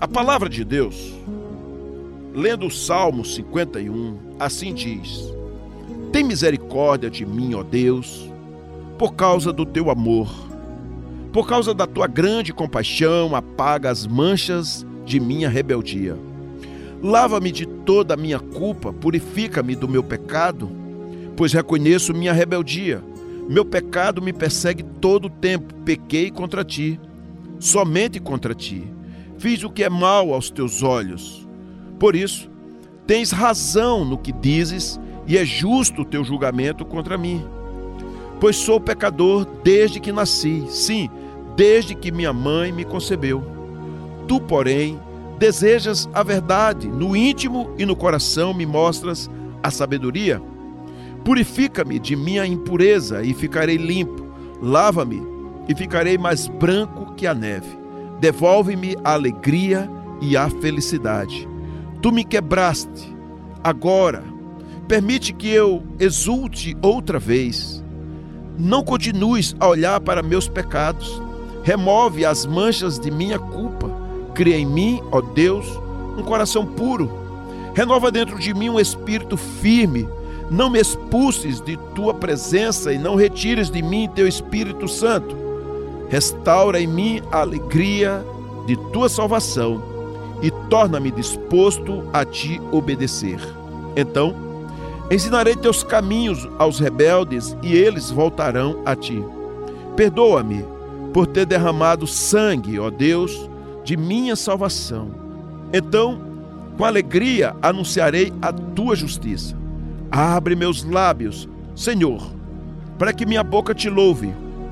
A palavra de Deus, lendo o Salmo 51, assim diz: Tem misericórdia de mim, ó Deus, por causa do teu amor. Por causa da tua grande compaixão, apaga as manchas de minha rebeldia. Lava-me de toda a minha culpa, purifica-me do meu pecado, pois reconheço minha rebeldia. Meu pecado me persegue todo o tempo. Pequei contra ti, somente contra ti. Fiz o que é mal aos teus olhos. Por isso, tens razão no que dizes, e é justo o teu julgamento contra mim. Pois sou pecador desde que nasci, sim, desde que minha mãe me concebeu. Tu, porém, desejas a verdade, no íntimo e no coração me mostras a sabedoria. Purifica-me de minha impureza e ficarei limpo. Lava-me e ficarei mais branco que a neve. Devolve-me a alegria e a felicidade. Tu me quebraste. Agora, permite que eu exulte outra vez. Não continues a olhar para meus pecados. Remove as manchas de minha culpa. Cria em mim, ó Deus, um coração puro. Renova dentro de mim um espírito firme. Não me expulses de tua presença e não retires de mim teu Espírito Santo. Restaura em mim a alegria de tua salvação e torna-me disposto a te obedecer. Então, ensinarei teus caminhos aos rebeldes e eles voltarão a ti. Perdoa-me por ter derramado sangue, ó Deus, de minha salvação. Então, com alegria anunciarei a tua justiça. Abre meus lábios, Senhor, para que minha boca te louve.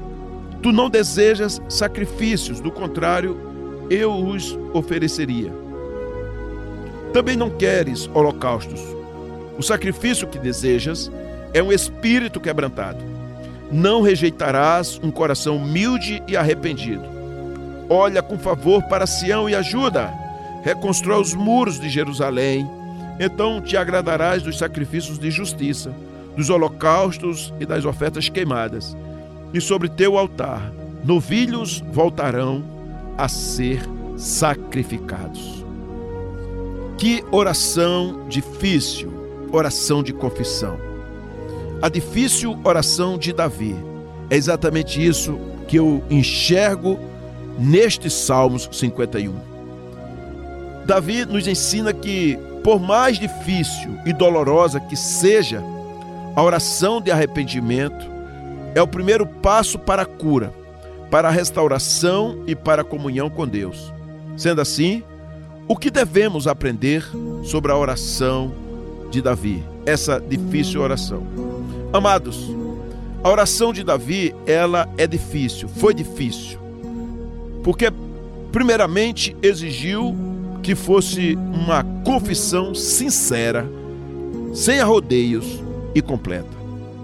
Tu não desejas sacrifícios, do contrário, eu os ofereceria. Também não queres holocaustos. O sacrifício que desejas é um espírito quebrantado. Não rejeitarás um coração humilde e arrependido. Olha com favor para Sião e ajuda. Reconstrói os muros de Jerusalém. Então te agradarás dos sacrifícios de justiça, dos holocaustos e das ofertas queimadas. E sobre teu altar, novilhos voltarão a ser sacrificados. Que oração difícil, oração de confissão. A difícil oração de Davi. É exatamente isso que eu enxergo neste Salmos 51. Davi nos ensina que, por mais difícil e dolorosa que seja, a oração de arrependimento é o primeiro passo para a cura, para a restauração e para a comunhão com Deus. Sendo assim, o que devemos aprender sobre a oração de Davi, essa difícil oração? Amados, a oração de Davi, ela é difícil, foi difícil, porque primeiramente exigiu que fosse uma confissão sincera, sem arrodeios e completa.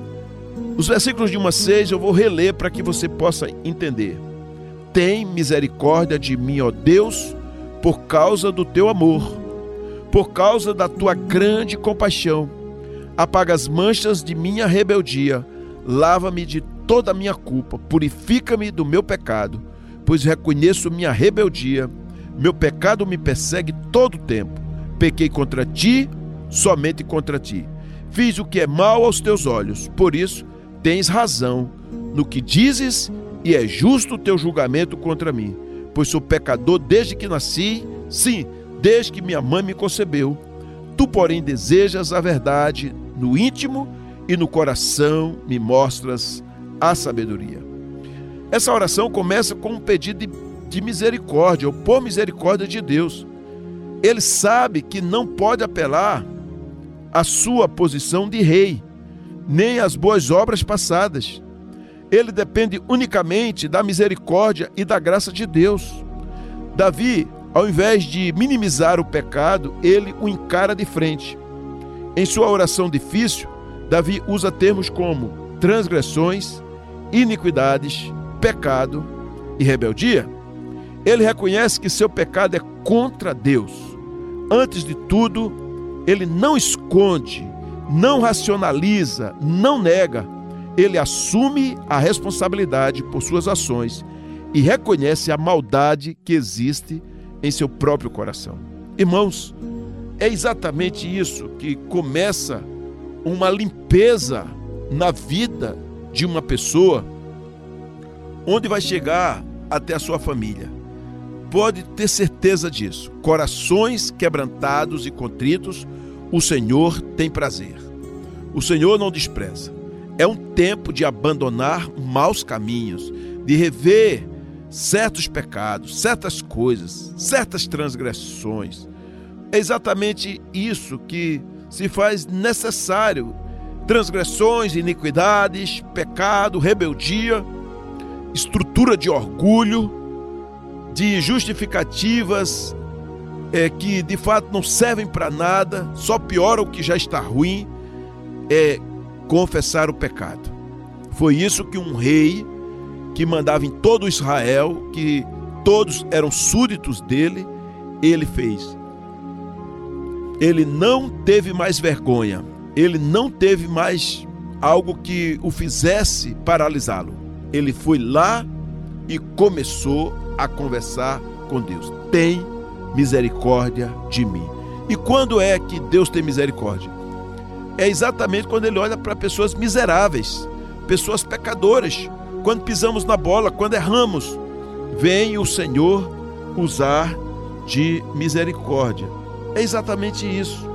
Os versículos de 1 a 6 eu vou reler para que você possa entender. Tem misericórdia de mim, ó Deus, por causa do teu amor, por causa da tua grande compaixão. Apaga as manchas de minha rebeldia, lava-me de toda a minha culpa, purifica-me do meu pecado, pois reconheço minha rebeldia. Meu pecado me persegue todo o tempo. Pequei contra ti, somente contra ti. Fiz o que é mal aos teus olhos. Por isso, tens razão no que dizes e é justo o teu julgamento contra mim. Pois sou pecador desde que nasci, sim, desde que minha mãe me concebeu. Tu, porém, desejas a verdade no íntimo e no coração me mostras a sabedoria. Essa oração começa com um pedido de misericórdia, ou por misericórdia de Deus. Ele sabe que não pode apelar à sua posição de rei, nem às boas obras passadas. Ele depende unicamente da misericórdia e da graça de Deus. Davi, ao invés de minimizar o pecado, ele o encara de frente. Em sua oração difícil, Davi usa termos como transgressões, iniquidades, pecado e rebeldia. Ele reconhece que seu pecado é contra Deus. Antes de tudo, ele não esconde, não racionaliza, não nega. Ele assume a responsabilidade por suas ações e reconhece a maldade que existe em seu próprio coração. Irmãos, é exatamente isso que começa uma limpeza na vida de uma pessoa, onde vai chegar até a sua família. Pode ter certeza disso. Corações quebrantados e contritos, o Senhor tem prazer. O Senhor não despreza. É um tempo de abandonar maus caminhos, de rever certos pecados, certas coisas, certas transgressões. É exatamente isso que se faz necessário. Transgressões, iniquidades, pecado, rebeldia, estrutura de orgulho, de justificativas que de fato não servem para nada, só piora o que já está ruim, é confessar o pecado. Foi isso que um rei que mandava em todo Israel, que todos eram súditos dele, ele fez. Ele não teve mais vergonha, ele não teve mais algo que o fizesse paralisá-lo. Ele foi lá e começou a conversar com Deus. Tem misericórdia de mim. E quando é que Deus tem misericórdia? É exatamente quando Ele olha para pessoas miseráveis, pessoas pecadoras. Quando pisamos na bola, quando erramos, vem o Senhor usar de misericórdia. É exatamente isso.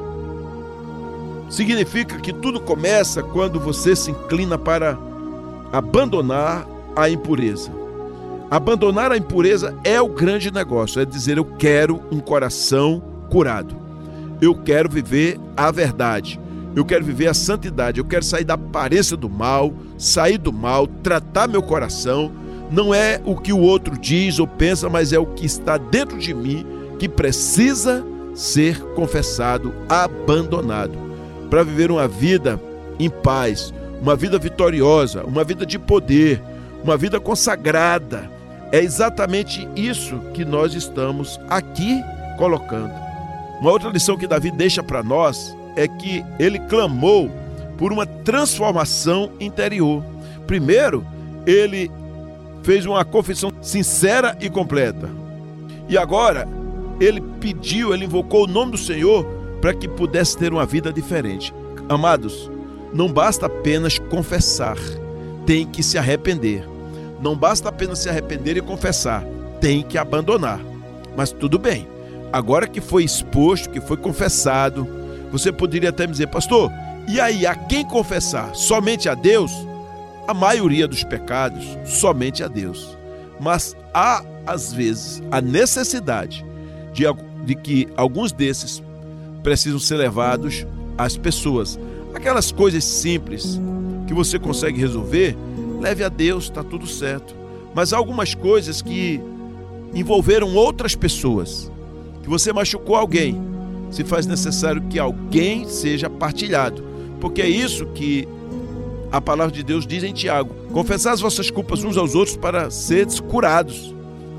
Significa que tudo começa quando você se inclina para abandonar a impureza. Abandonar a impureza é o grande negócio, é dizer: eu quero um coração curado. Eu quero viver a verdade. Eu quero viver a santidade. Eu quero sair da aparência do mal, sair do mal, tratar meu coração. Não é o que o outro diz ou pensa, mas é o que está dentro de mim que precisa ser confessado, abandonado, para viver uma vida em paz, uma vida vitoriosa, uma vida de poder, uma vida consagrada. É exatamente isso que nós estamos aqui colocando. Uma outra lição que Davi deixa para nós é que ele clamou por uma transformação interior. Primeiro, ele fez uma confissão sincera e completa. E agora, ele pediu, ele invocou o nome do Senhor para que pudesse ter uma vida diferente. Amados, não basta apenas confessar, tem que se arrepender. Não basta apenas se arrepender e confessar, tem que abandonar. Mas tudo bem, agora que foi exposto, que foi confessado, você poderia até me dizer: pastor, e aí, a quem confessar? Somente a Deus? A maioria dos pecados, somente a Deus. Mas há, às vezes, a necessidade de que alguns desses precisam ser levados às pessoas. Aquelas coisas simples que você consegue resolver, leve a Deus, está tudo certo. Mas há algumas coisas que envolveram outras pessoas, que você machucou alguém, se faz necessário que alguém seja partilhado, porque é isso que a palavra de Deus diz em Tiago: confessar as vossas culpas uns aos outros para seres curados.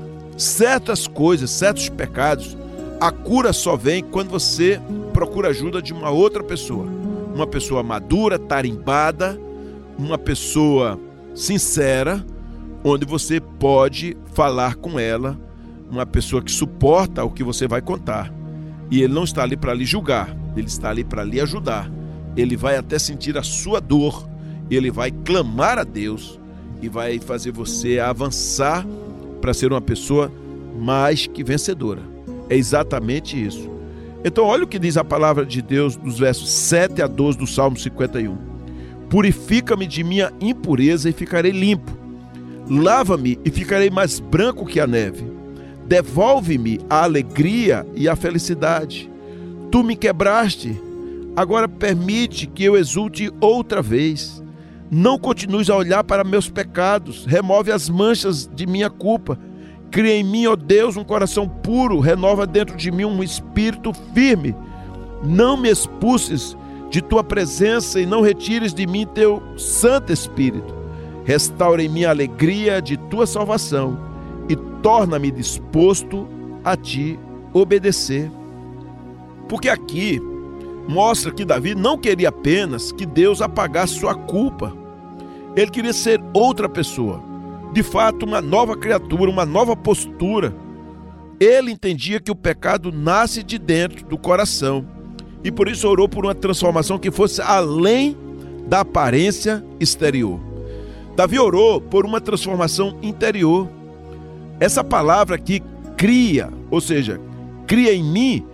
Certas coisas, certos pecados, a cura só vem quando você procura ajuda de uma outra pessoa, uma pessoa madura, tarimbada, uma pessoa sincera, onde você pode falar com ela, uma pessoa que suporta o que você vai contar. E ele não está ali para lhe julgar, ele está ali para lhe ajudar. Ele vai até sentir a sua dor, ele vai clamar a Deus e vai fazer você avançar para ser uma pessoa mais que vencedora. É exatamente isso. Então olha o que diz a palavra de Deus dos versos 7 a 12 do Salmo 51. Purifica-me de minha impureza e ficarei limpo. Lava-me e ficarei mais branco que a neve. Devolve-me a alegria e a felicidade. Tu me quebraste, agora permite que eu exulte outra vez. Não continues a olhar para meus pecados, remove as manchas de minha culpa. Cria em mim, ó Deus, um coração puro, renova dentro de mim um espírito firme. Não me expulses de tua presença e não retires de mim teu Santo Espírito. Restaura em mim a alegria de tua salvação e torna-me disposto a te obedecer. Porque aqui mostra que Davi não queria apenas que Deus apagasse sua culpa. Ele queria ser outra pessoa. De fato, uma nova criatura, uma nova postura. Ele entendia que o pecado nasce de dentro do coração e por isso orou por uma transformação que fosse além da aparência exterior. Davi orou por uma transformação interior. Essa palavra aqui, cria, ou seja, cria em mim,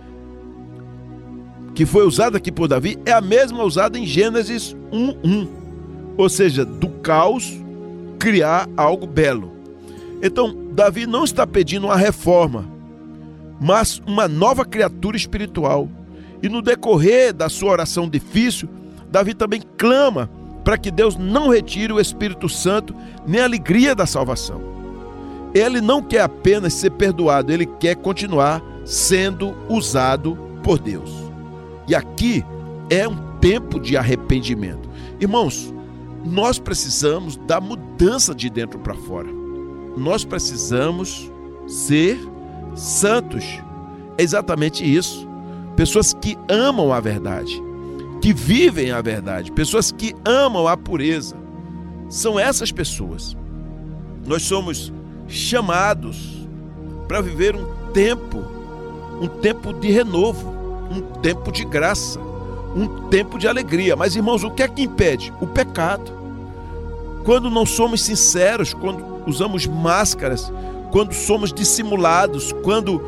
que foi usada aqui por Davi, é a mesma usada em Gênesis 1:1. Ou seja, do caos, criar algo belo. Então, Davi não está pedindo uma reforma, mas uma nova criatura espiritual. E no decorrer da sua oração difícil, Davi também clama para que Deus não retire o Espírito Santo nem a alegria da salvação. Ele não quer apenas ser perdoado, ele quer continuar sendo usado por Deus. E aqui é um tempo de arrependimento. Irmãos, nós precisamos da mudança de dentro para fora. Nós precisamos ser santos. É exatamente isso. Pessoas que amam a verdade, que vivem a verdade, pessoas que amam a pureza. São essas pessoas. Nós somos chamados para viver um tempo de renovo, um tempo de graça, um tempo de alegria. Mas, irmãos, o que é que impede? O pecado. Quando não somos sinceros, quando usamos máscaras, quando somos dissimulados, quando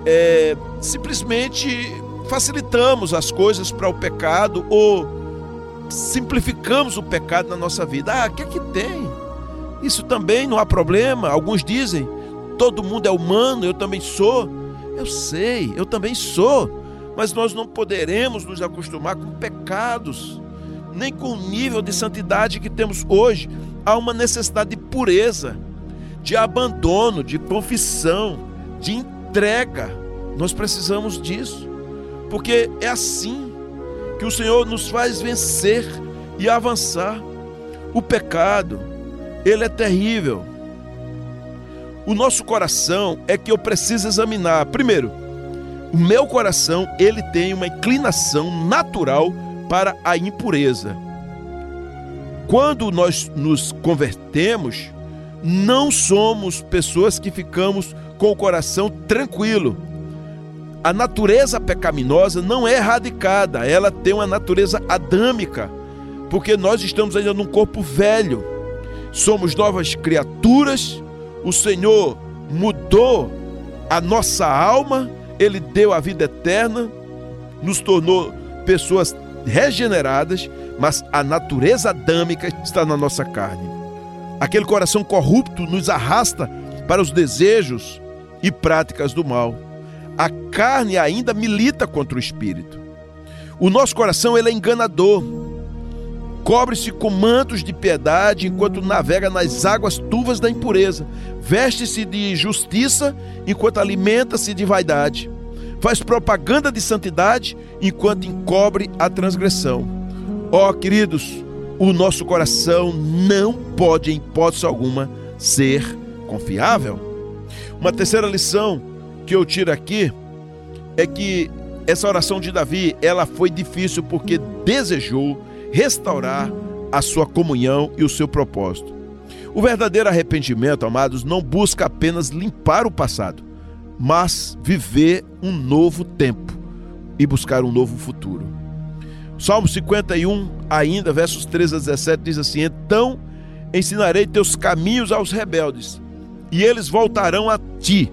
simplesmente facilitamos as coisas para o pecado ou simplificamos o pecado na nossa vida. O que é que tem? Isso também não há problema. Alguns dizem, todo mundo é humano, eu também sou. Eu sei, eu também sou. Mas nós não poderemos nos acostumar com pecados, nem com o nível de santidade que temos hoje. Há uma necessidade de pureza, de abandono, de confissão, de entrega. Nós precisamos disso, porque é assim que o Senhor nos faz vencer e avançar. O pecado, ele é terrível. O nosso coração é que eu preciso examinar. Primeiro, o meu coração, ele tem uma inclinação natural para a impureza. Quando nós nos convertemos, não somos pessoas que ficamos com o coração tranquilo. A natureza pecaminosa não é erradicada, ela tem uma natureza adâmica, porque nós estamos ainda num corpo velho. Somos novas criaturas, o Senhor mudou a nossa alma, Ele deu a vida eterna, nos tornou pessoas regeneradas, mas a natureza adâmica está na nossa carne. Aquele coração corrupto nos arrasta para os desejos e práticas do mal. A carne ainda milita contra o espírito. O nosso coração, ele é enganador. Cobre-se com mantos de piedade enquanto navega nas águas turvas da impureza. Veste-se de justiça enquanto alimenta-se de vaidade. Faz propaganda de santidade enquanto encobre a transgressão. Ó, queridos, o nosso coração não pode, em hipótese alguma, ser confiável. Uma terceira lição que eu tiro aqui é que essa oração de Davi, ela foi difícil porque desejou restaurar a sua comunhão e o seu propósito. O verdadeiro arrependimento, amados, não busca apenas limpar o passado, mas viver um novo tempo e buscar um novo futuro. Salmo 51, ainda, versos 13 a 17, diz assim: então ensinarei teus caminhos aos rebeldes, e eles voltarão a ti.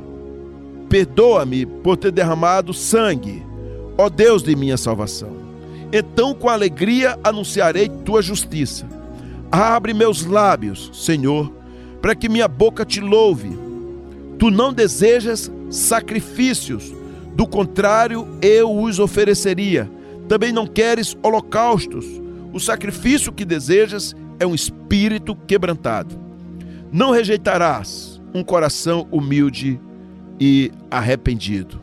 Perdoa-me por ter derramado sangue, ó Deus de minha salvação. Então com alegria anunciarei tua justiça. Abre meus lábios, Senhor, para que minha boca te louve. Tu não desejas sacrifícios, do contrário eu os ofereceria. Também não queres holocaustos. O sacrifício que desejas é um espírito quebrantado. Não rejeitarás um coração humilde e arrependido.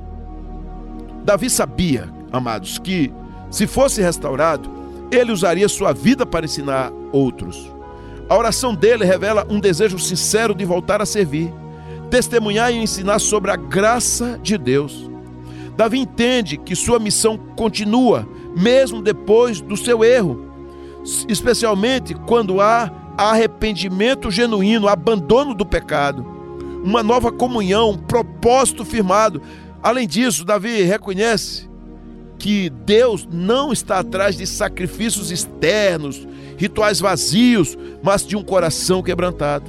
Davi sabia, amados, que se fosse restaurado, ele usaria sua vida para ensinar outros. A oração dele revela um desejo sincero de voltar a servir, testemunhar e ensinar sobre a graça de Deus. Davi entende que sua missão continua, mesmo depois do seu erro, especialmente quando há arrependimento genuíno, abandono do pecado. uma nova comunhão, um propósito firmado. Além disso, Davi reconhece que Deus não está atrás de sacrifícios externos, rituais vazios, mas de um coração quebrantado.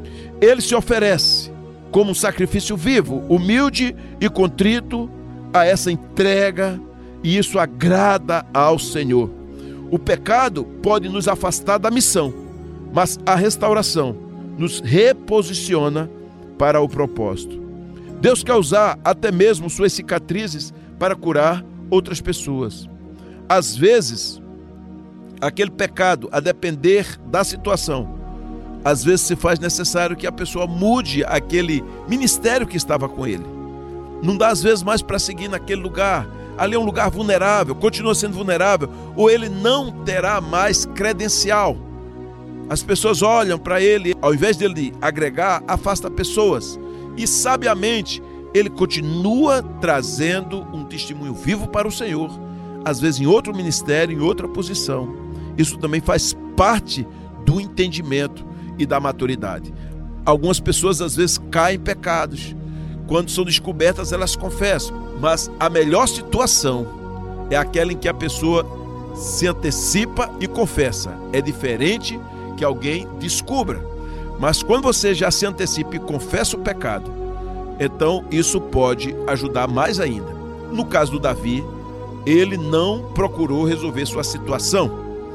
Ele se oferece como um sacrifício vivo, humilde e contrito a essa entrega, e isso agrada ao Senhor. O pecado pode nos afastar da missão, mas a restauração nos reposiciona para o propósito. Deus quer usar até mesmo suas cicatrizes para curar outras pessoas. Às vezes, aquele pecado, a depender da situação, às vezes se faz necessário que a pessoa mude aquele ministério que estava com ele. Não dá às vezes mais para seguir naquele lugar. Ali é um lugar vulnerável, continua sendo vulnerável, ou ele não terá mais credencial. As pessoas olham para ele, ao invés dele agregar, afasta pessoas. E sabiamente, ele continua trazendo um testemunho vivo para o Senhor, às vezes em outro ministério, em outra posição. Isso também faz parte do entendimento e da maturidade. Algumas pessoas às vezes caem em pecados. Quando são descobertas, elas confessam. Mas a melhor situação é aquela em que a pessoa se antecipa e confessa. É diferente que alguém descubra. Mas quando você já se antecipa e confessa o pecado, então isso pode ajudar mais ainda. No caso do Davi, ele não procurou resolver sua situação.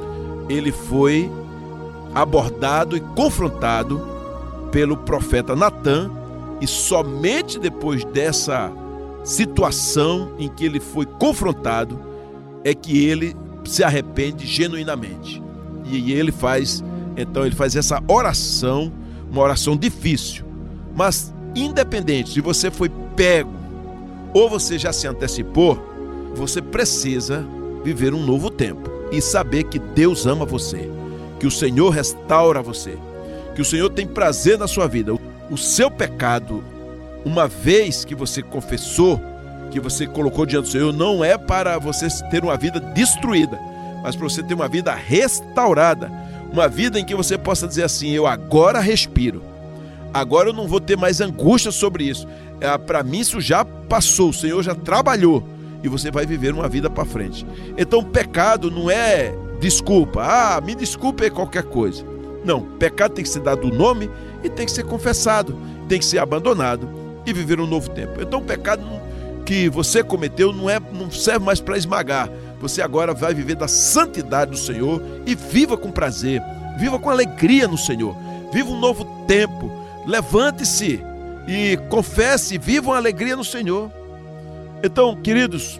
Ele foi abordado e confrontado pelo profeta Natã, e somente depois dessa situação em que ele foi confrontado é que ele se arrepende genuinamente. E ele faz essa oração, uma oração difícil. Mas independente se você foi pego ou você já se antecipou, você precisa viver um novo tempo e saber que Deus ama você, que o Senhor restaura você, que o Senhor tem prazer na sua vida. O seu pecado, uma vez que você confessou, que você colocou diante do Senhor, não é para você ter uma vida destruída, mas para você ter uma vida restaurada, uma vida em que você possa dizer assim: eu agora respiro, agora eu não vou ter mais angústia sobre isso, para mim isso já passou, o Senhor já trabalhou, e você vai viver uma vida para frente. Então o pecado não é desculpa, me desculpe qualquer coisa. Não, pecado tem que ser dado o nome e tem que ser confessado, tem que ser abandonado e viver um novo tempo. Então o pecado que você cometeu não serve mais para esmagar. Você agora vai viver da santidade do Senhor e viva com prazer, viva com alegria no Senhor, viva um novo tempo, levante-se e confesse, viva uma alegria no Senhor. Então, queridos,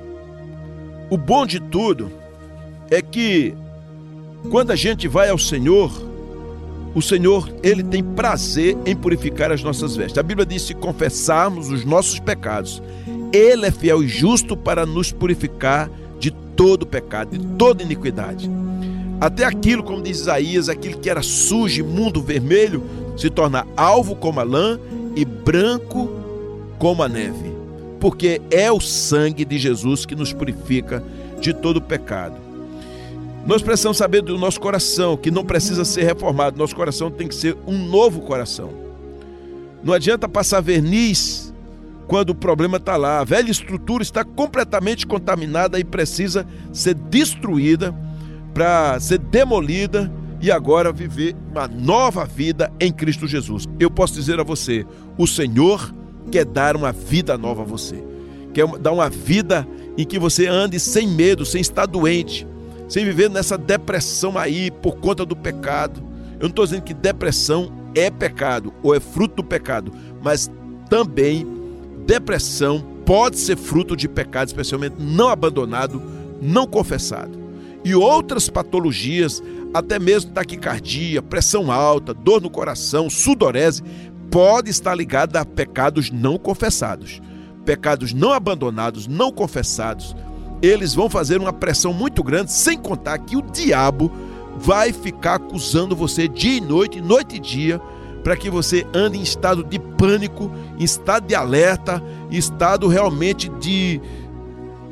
o bom de tudo é que quando a gente vai ao Senhor, o Senhor, Ele tem prazer em purificar as nossas vestes. A Bíblia diz: se confessarmos os nossos pecados, Ele é fiel e justo para nos purificar de todo pecado, de toda iniquidade. Até aquilo, como diz Isaías, aquilo que era sujo, imundo, vermelho, se torna alvo como a lã e branco como a neve. Porque é o sangue de Jesus que nos purifica de todo pecado. Nós precisamos saber do nosso coração, que não precisa ser reformado. Nosso coração tem que ser um novo coração. Não adianta passar verniz quando o problema está lá. A velha estrutura está completamente contaminada e precisa ser destruída para ser demolida e agora viver uma nova vida em Cristo Jesus. Eu posso dizer a você, o Senhor quer dar uma vida nova a você. Quer dar uma vida em que você ande sem medo, sem estar doente, sem viver nessa depressão aí por conta do pecado. Eu não estou dizendo que depressão é pecado ou é fruto do pecado, mas também depressão pode ser fruto de pecado, especialmente não abandonado, não confessado. E outras patologias, até mesmo taquicardia, pressão alta, dor no coração, sudorese, pode estar ligada a pecados não confessados. Pecados não abandonados, não confessados, eles vão fazer uma pressão muito grande, sem contar que o diabo vai ficar acusando você dia e noite e dia, para que você ande em estado de pânico, em estado de alerta, em estado realmente de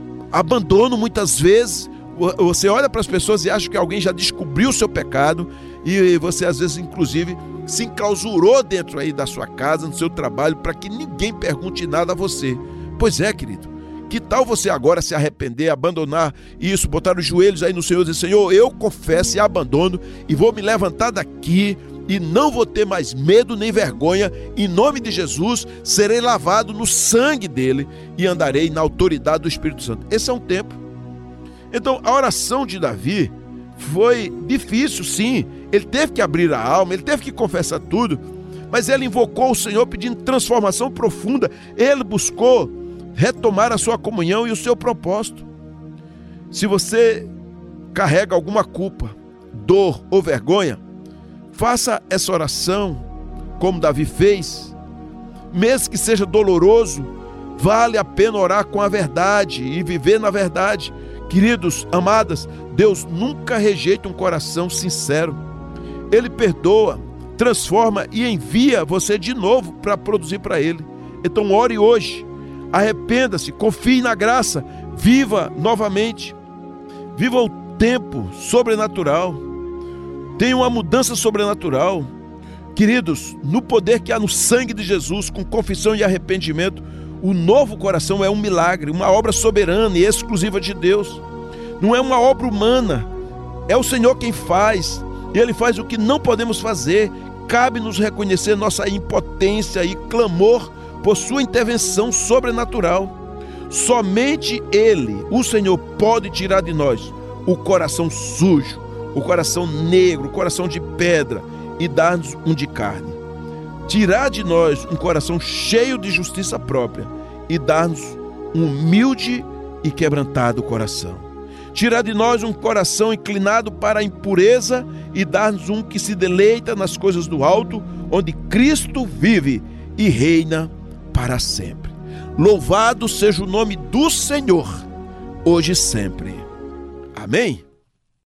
abandono. Muitas vezes você olha para as pessoas e acha que alguém já descobriu o seu pecado e você às vezes inclusive se enclausurou dentro aí da sua casa, no seu trabalho, para que ninguém pergunte nada a você. Pois é, querido, que tal você agora se arrepender, abandonar isso, botar os joelhos aí no Senhor e dizer: Senhor, eu confesso e abandono e vou me levantar daqui e não vou ter mais medo nem vergonha. Em nome de Jesus, serei lavado no sangue dele e andarei na autoridade do Espírito Santo. Esse é um tempo. Então, a oração de Davi foi difícil, sim. Ele teve que abrir a alma, ele teve que confessar tudo, mas ele invocou o Senhor pedindo transformação profunda. Ele buscou retomar a sua comunhão e o seu propósito. Se você carrega alguma culpa, dor ou vergonha, faça essa oração como Davi fez. Mesmo que seja doloroso, vale a pena orar com a verdade e viver na verdade. Queridos, amadas, Deus nunca rejeita um coração sincero. Ele perdoa, transforma e envia você de novo para produzir para Ele. Então ore hoje, arrependa-se, confie na graça, viva novamente. Viva o tempo sobrenatural. Tenha uma mudança sobrenatural. Queridos, no poder que há no sangue de Jesus, com confissão e arrependimento, o novo coração é um milagre, uma obra soberana e exclusiva de Deus. Não é uma obra humana, é o Senhor quem faz. E Ele faz o que não podemos fazer. Cabe-nos reconhecer nossa impotência e clamor por sua intervenção sobrenatural. Somente Ele, o Senhor, pode tirar de nós o coração sujo, o coração negro, o coração de pedra e dar-nos um de carne. Tirar de nós um coração cheio de justiça própria e dar-nos um humilde e quebrantado coração. Tirar de nós um coração inclinado para a impureza e dar-nos um que se deleita nas coisas do alto, onde Cristo vive e reina para sempre. Louvado seja o nome do Senhor, hoje e sempre. Amém?